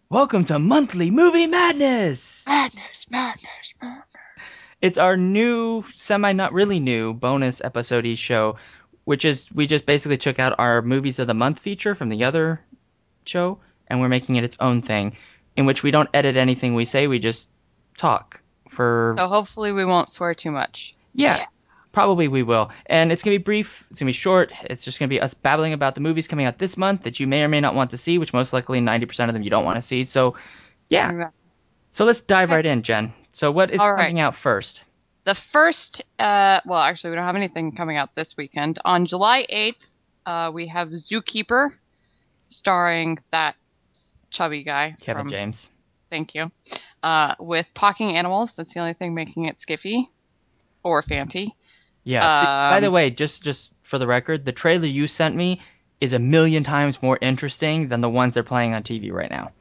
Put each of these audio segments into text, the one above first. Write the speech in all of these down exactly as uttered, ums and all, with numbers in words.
Welcome to Monthly Movie Madness! Madness, madness, madness. It's our new, semi not really new, bonus episode show, which is we just basically took out our Movies of the Month feature from the other show, and we're making it its own thing, in which we don't edit anything we say, we just talk for, So hopefully we won't swear too much. yeah, Yeah. probably we will. And it's going to be brief, it's going to be short, it's just going to be us babbling about the movies coming out this month that you may or may not want to see, which most likely ninety percent of them you don't want to see, so yeah. Exactly. So let's dive Okay. right in, Jen. So what is All coming right. out first? The first, uh, well, actually, we don't have anything coming out this weekend. On July eighth, uh, we have Zookeeper, starring that chubby guy Kevin from, James. thank you, uh, with talking animals. That's the only thing making it skiffy or fanty. Yeah. By the Um, way, just just for the record, the trailer you sent me is a million times more interesting than the ones they're playing on T V right now.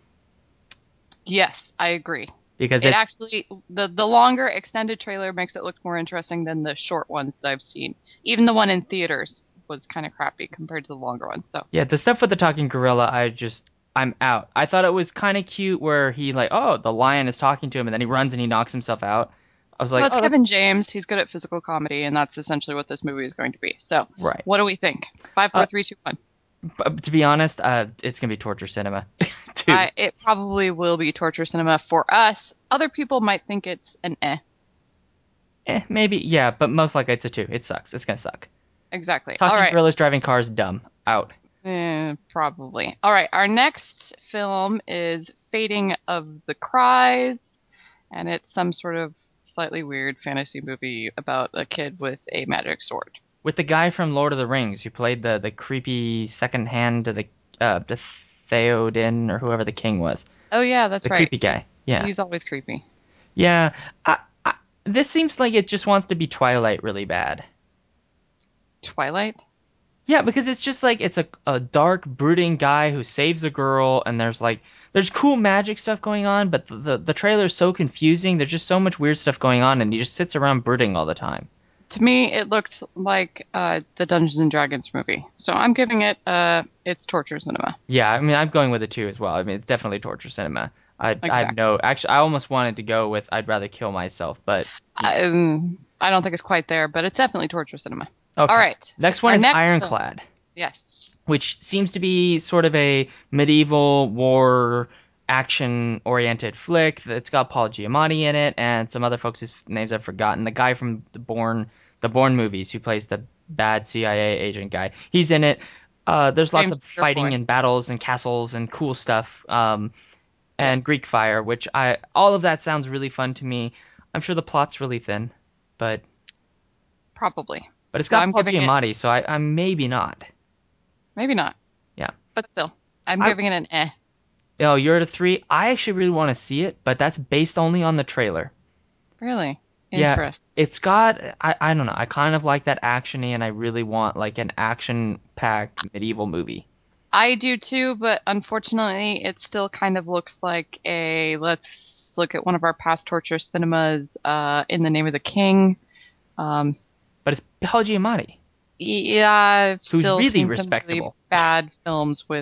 yes, I agree. Because It it, actually the the longer extended trailer makes it look more interesting than the short ones that I've seen. Even the one in theaters was kind of crappy compared to the longer one. So, yeah, the stuff with the talking gorilla, I just, I'm out. I thought it was kind of cute where he like, oh, the lion is talking to him, and then he runs and he knocks himself out. I was well, like, it's oh, that's Kevin James. He's good at physical comedy, and that's essentially what this movie is going to be. So, right. what do we think? Five, Uh, four, three, two, one. but to be honest, uh, it's gonna be torture cinema too. I it probably will be torture cinema for us. Other people might think it's an eh. Eh, maybe, yeah, but most likely it's a two. It sucks. It's gonna suck. Exactly. All Talking right. gorillas driving cars, dumb. Out. Eh, probably. All right. Our next film is Fading of the Cries, and it's some sort of slightly weird fantasy movie about a kid with a magic sword. With the guy from Lord of the Rings who played the the creepy second hand to the uh to Theoden or whoever the king was. Oh yeah, The that's right. creepy He guy. Yeah. he's always creepy. Yeah. I, I, this seems like it just wants to be Twilight really bad. Twilight? Yeah, because it's just like it's a a dark, brooding guy who saves a girl, and there's like there's cool magic stuff going on, but the the, the trailer's so confusing. There's just so much weird stuff going on, and he just sits around brooding all the time. To me, it looked like uh, the Dungeons and Dragons movie. So I'm giving it uh, it's torture cinema. Yeah, I mean, I'm going with a two as well. I mean, it's definitely torture cinema. I I have Exactly. no actually. I almost wanted to go with I'd rather kill myself, but you know. I, um, I don't think it's quite there, but it's definitely torture cinema. All Okay. right. Next one Our is next film. Ironclad, Yes. which seems to be sort of a medieval war action oriented flick. It's got Paul Giamatti in it and some other folks whose names I've forgotten. The guy from the Bourne the Bourne movies who plays the bad C I A agent guy. He's in it. Uh, there's lots James of fighting Purefoy. and battles and castles and cool stuff. Um, and Yes. Greek Fire, which I all of that sounds really fun to me. I'm sure the plot's really thin, but Probably. but it's So got I'm Paul giving it Giamatti, so I, I'm maybe not. maybe not, Yeah. but still, I'm I giving it an eh. Oh, you're at a three. I actually really want to see it, but that's based only on the trailer. Really Yeah, interesting. it's got I I don't know. I kind of like that actiony, and I really want like an action-packed medieval movie. I do too, but unfortunately, it still kind of looks like a let's look at one of our past torture cinemas, uh, In the Name of the King. Um, But it's Paul Giamatti, yeah, I've who's still really seen some really respectable. bad films with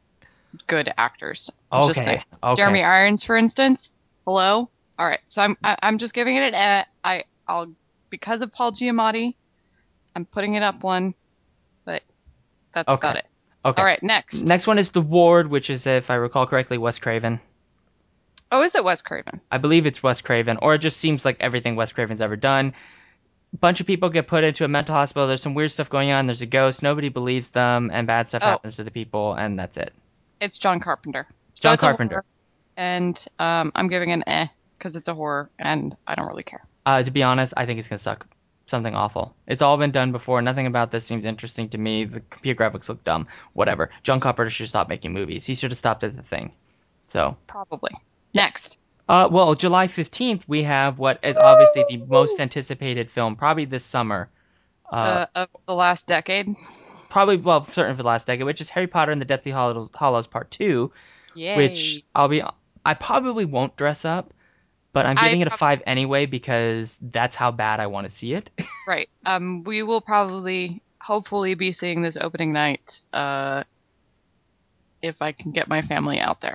good actors. Just say Okay, okay, Jeremy Irons, for instance. Hello. All right, so I'm I, I'm just giving it an eh. I I'll because of Paul Giamatti, I'm putting it up one, but that's okay, about it. All okay. right, next. Next one is The Ward, which is, if I recall correctly, Wes Craven. Oh, is it Wes Craven? I believe it's Wes Craven, or it just seems like everything Wes Craven's ever done. Bunch of people get put into a mental hospital. There's some weird stuff going on. There's a ghost. Nobody believes them, and bad stuff Oh, happens to the people, and that's it. it's John Carpenter. So John it's a Carpenter. horror, and um, I'm giving it an eh because it's a horror, and I don't really care. Uh, to be honest, I think it's gonna suck. Something awful. It's all been done before. Nothing about this seems interesting to me. The computer graphics look dumb. Whatever. John Carpenter should stop making movies. He should have stopped at the thing. So, Probably. yeah. Next. Uh, well, July fifteenth, we have what is obviously the most anticipated film, probably this summer. Uh, Uh, of the last decade. probably, well, certainly for the last decade, which is Harry Potter and the Deathly Hallows, Hallows Part two, which Yay. I'll be, I probably won't dress up, but I'm I giving it a prob- five anyway because that's how bad I want to see it. right. Um, we will probably, hopefully, be seeing this opening night. Uh, if I can get my family out there.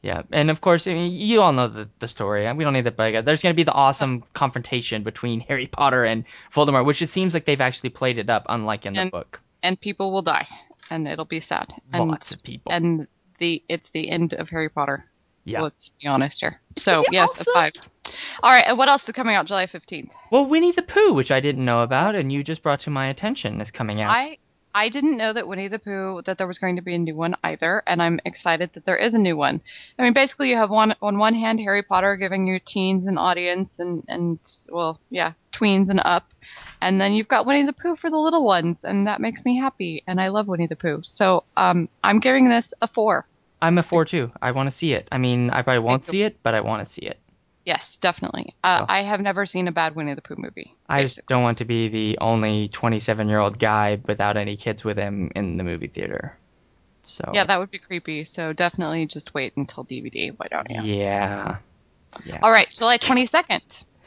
Yeah, and of course, I mean, you all know the, the story. We don't need to beg it. There's going to be the awesome confrontation between Harry Potter and Voldemort, which it seems like they've actually played it up, unlike in the And book. and people will die, and it'll be sad. And Lots of people. and the it's the end of Harry Potter. Yeah. Let's be honest here. It's going So to be yes, a awesome. five. All right, and what else is coming out July fifteenth? Well, Winnie the Pooh, which I didn't know about, and you just brought to my attention, is coming out. I I didn't know that Winnie the Pooh that there was going to be a new one either, and I'm excited that there is a new one. I mean, basically, you have one on one hand Harry Potter giving you teens an audience, and and well, yeah, tweens and up, and then you've got Winnie the Pooh for the little ones, and that makes me happy, and I love Winnie the Pooh. So um, I'm giving this a four. I'm a four too. I want to see it. I mean, I probably Thank won't you. see it, but I want to see it. Yes, definitely. Uh, So I have never seen a bad Winnie the Pooh movie. I just Basically, don't want to be the only twenty-seven year old guy without any kids with him in the movie theater. yeah, So that would be creepy. So definitely just wait until D V D. Why don't you? yeah, yeah. All right, July twenty-second.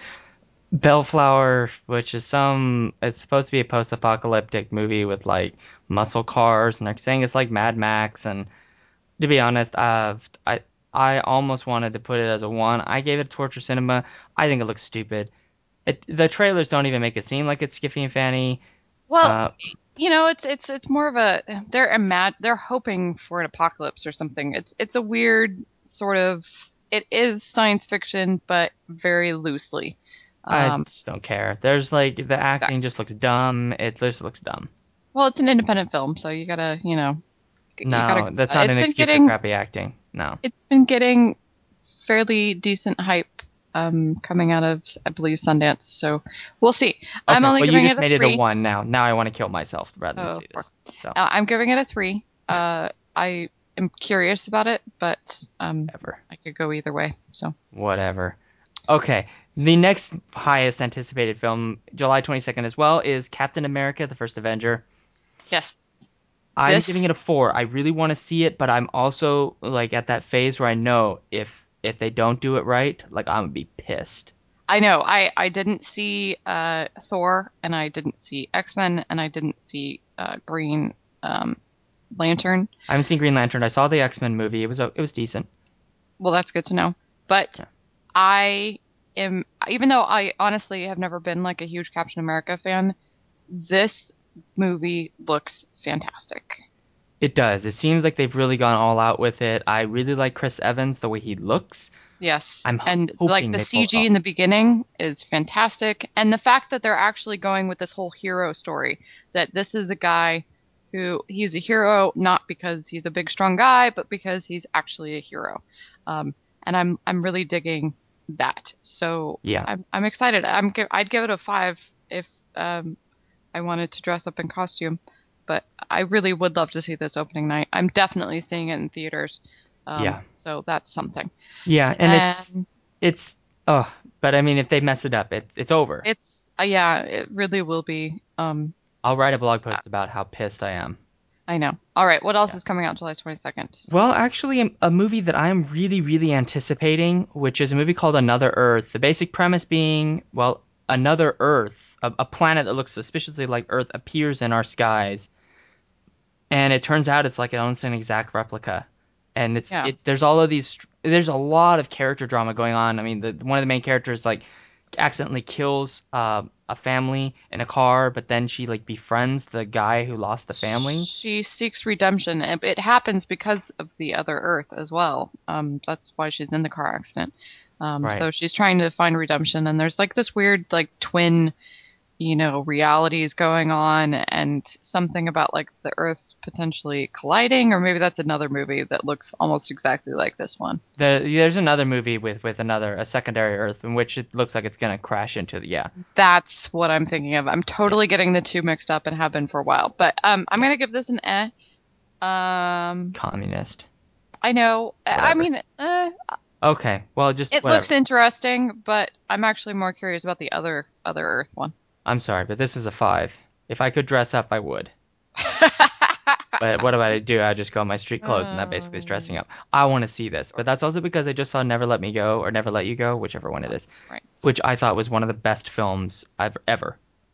Bellflower, which is some, it's supposed to be a post-apocalyptic movie with like muscle cars, and they're saying it's like Mad Max. And to be honest, I've, I I almost wanted to put it as a one. I gave it a torture cinema. I think it looks stupid. It, the trailers don't even make it seem like it's Skiffy and Fanny. Well, Uh, you know, it's it's it's more of a they're imag- they're hoping for an apocalypse or something. It's it's a weird sort of it is science fiction, but very loosely. I Um, just don't care. There's like the acting exactly. just looks dumb. It just looks dumb. Well, it's an independent film, so you gotta you know you gotta. No, that's Uh, not it's an been excuse for getting crappy acting. No. it's been getting fairly decent hype um, coming out of I believe Sundance. So we'll see. I'm Okay, only well you giving just it a made it a three. one now. Now I want to kill myself rather than Oh, see four. this. So, Uh, I'm giving it a three. Uh, I am curious about it, but um, ever. I could go either way. So Whatever. Okay, the next highest anticipated film, July twenty-second as well, is Captain America: The First Avenger. yes, I'm giving this it a four. I really want to see it, but I'm also like at that phase where I know if if they don't do it right, like I'm gonna be pissed. I know. I I didn't see uh, Thor, and I didn't see X Men, and I didn't see uh, Green um, Lantern. I haven't seen Green Lantern. I saw the X-Men movie. It was it was decent. Well, that's good to know. But Yeah. I am, even though I honestly have never been like a huge Captain America fan, this movie looks fantastic. It does. It seems like they've really gone all out with it. I really like Chris Evans, the way he looks. Yes, I'm and like hoping the they pull it C G off. in the beginning is fantastic, and the fact that they're actually going with this whole hero story, that this is a guy who he's a hero not because he's a big strong guy, but because he's actually a hero, um, and I'm I'm really digging that. So Yeah. I'm I'm excited. I'm gi- I'd give it a five if um, I wanted to dress up in costume, but I really would love to see this opening night. I'm definitely seeing it in theaters, um, Yeah. so that's something. Yeah, and it's And it's oh, but I mean if they mess it up, it's it's over. it's uh, yeah, it really will be. Um, I'll write a blog uh, post about how pissed I am. I know. All right, what else Yeah. is coming out July twenty-second? Well, actually, a, a movie that I'm really, really anticipating, which is a movie called Another Earth. The basic premise being, well, another Earth, a, a planet that looks suspiciously like Earth, appears in our skies, and it turns out it's like almost an exact replica. And it's Yeah. it. There's all of these. There's a lot of character drama going on. I mean, the one of the main characters like accidentally kills uh, a family in a car, but then she like befriends the guy who lost the family. She seeks redemption. and It happens because of the other Earth as well. Um, that's why she's in the car accident. Um, Right. so she's trying to find redemption, and there's like this weird like twin you know, realities going on and something about like the Earth's potentially colliding, or maybe that's another movie that looks almost exactly like this one. The, there's another movie with with another a secondary Earth in which it looks like it's gonna crash into the yeah That's what I'm thinking of. I'm yeah totally getting the two mixed up and have been for a while. But um I'm yeah gonna give this an eh. Um communist I know. I I whatever. mean, uh, Okay, well just it looks whatever. interesting, but I'm actually more curious about the other other Earth one. I'm sorry, but this is a five. If I could dress up, I would. But what do I do? I just go in my street clothes, and that basically is dressing um, up. I want to see this, but sure. that's also because I just saw Never Let Me Go or Never Let You Go, whichever one it Oh, is, right. which I thought was one of the best films I've ever.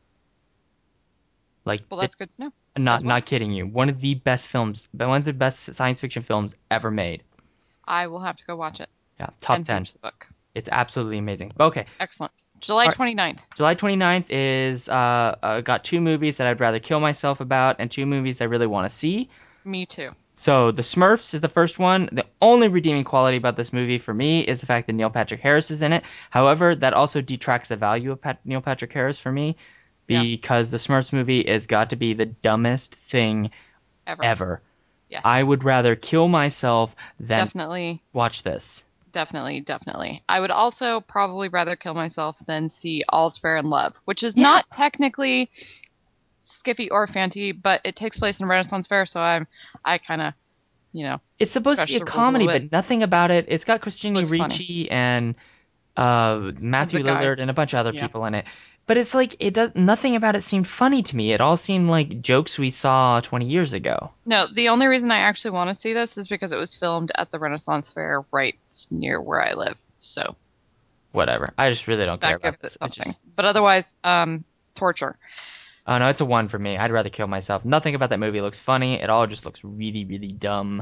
Like, Well, di- that's good to know not as well. not kidding you, one of the best films, one of the best science fiction films ever made. I will have to go watch it Yeah, top and ten. finish the book. It's absolutely amazing. Okay. Excellent. July All right. twenty-ninth. July twenty-ninth is uh, uh got two movies that I'd rather kill myself about and two movies I really want to see. Me too. So The Smurfs is the first one. The only redeeming quality about this movie for me is the fact that Neil Patrick Harris is in it. However, that also detracts the value of Pat- Neil Patrick Harris for me Yeah. because the Smurfs movie has got to be the dumbest thing Ever. ever. Yes. I would rather kill myself than Definitely. watch this. Definitely, definitely. I would also probably rather kill myself than see All's Fair in Love, which is Yeah, not technically skiffy or fanty, but it takes place in Renaissance Fair, so I'm I kind of, you know, it's supposed to be scratch a the rules a comedy, little bit. but nothing about it. It's got Christina Looks funny. Ricci and uh, And the Matthew guy, Lillard and a bunch of other yeah. people in it. But it's like it does nothing about it seemed funny to me. It all seemed like jokes we saw twenty years ago. No, the only reason I actually want to see this is because it was filmed at the Renaissance Fair right near where I live. So Whatever. I just really don't care that about gives it this. It's something. just But otherwise, um, torture. oh no, it's a one for me. I'd rather kill myself. Nothing about that movie looks funny. It all just looks really, really dumb.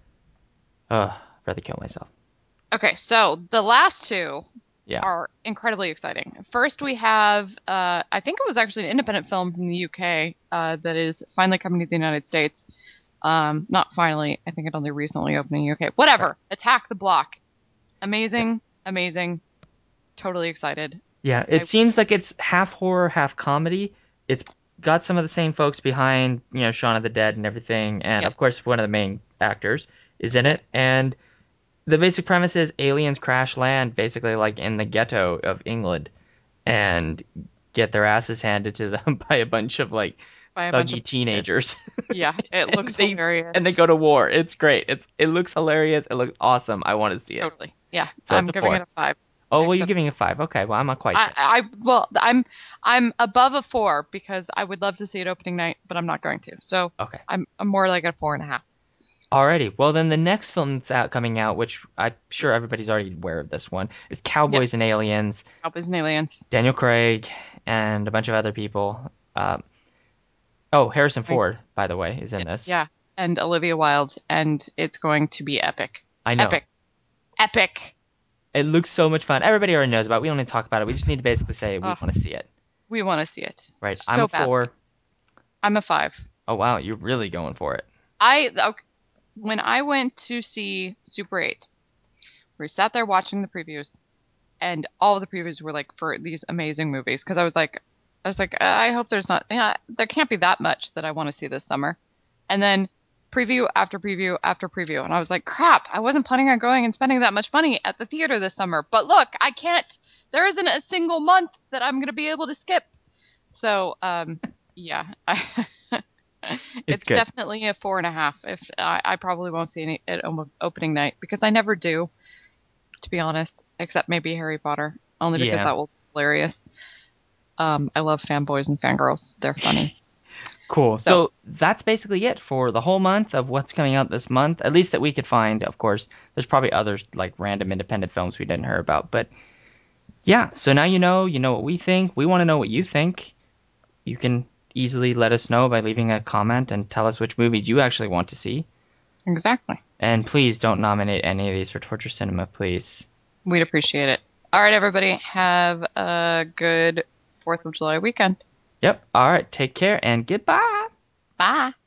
Ugh, I'd rather kill myself. Okay, so the last two Yeah. are incredibly exciting. First, we have, uh, I think it was actually an independent film from the U K uh, that is finally coming to the United States. Um, not finally, I think it only recently opened in the U K. Right. Whatever. Attack the Block. Yeah. Amazing, amazing. Totally excited. Yeah. It I seems like it's half horror, half comedy. It's got some of the same folks behind, you know, Shaun of the Dead and everything, and yes, of course one of the main actors is in yes. it. And the basic premise is aliens crash land basically like in the ghetto of England and get their asses handed to them by a bunch of like By a bunch of thuggy kids. teenagers. Yeah, it and looks they hilarious. and they go to war. It's great. It's it looks hilarious. It looks awesome. I want to see it. Totally. Yeah, So it's I'm a giving it four. a five. Oh well, you're Except giving it a five. Okay, well I'm not quite I, there. I, well, I'm, I'm above a four because I would love to see it opening night, but I'm not going to. So Okay. I'm, I'm more like a four and a half. Alrighty. Well then the next film that's out coming out, which I'm sure everybody's already aware of this one, is Yes, Cowboys and Aliens. Cowboys and Aliens. Daniel Craig and a bunch of other people. Um, oh, Harrison Right. Ford, by the way, is in Yeah, this. yeah, and Olivia Wilde, and it's going to be epic, I know. epic, epic. It looks so much fun. Everybody already knows about it. We don't need to talk about it. We just need to basically say we Oh, want to see it. we want to see it Right. I'm a so badly. four. I'm a five. Oh wow, you're really going for it. I okay, when I went to see Super eight, we sat there watching the previews, and all of the previews were like for these amazing movies because I was like, I was like, I hope there's not, yeah, there can't be that much that I want to see this summer, and then preview after preview after preview, and I was like, crap, I wasn't planning on going and spending that much money at the theater this summer, but look, I can't. There isn't a single month that I'm gonna be able to skip. So, um, yeah, I, It's it's good. definitely a four and a half. If I, I probably won't see any at opening night because I never do, to be honest, except maybe Harry Potter, only because Yeah. that will be hilarious. Um, I love fanboys and fangirls. They're funny. Cool. So, So that's basically it for the whole month of what's coming out this month, at least that we could find. Of course, there's probably others like random independent films we didn't hear about, but yeah. So now you know, you know what we think. We want to know what you think. You can easily let us know by leaving a comment and tell us which movies you actually want to see. exactly. And please don't nominate any of these for Torture Cinema, please. We'd appreciate it. All right, everybody. Have a good fourth of July weekend. Yep. All right. Take care and goodbye. Bye.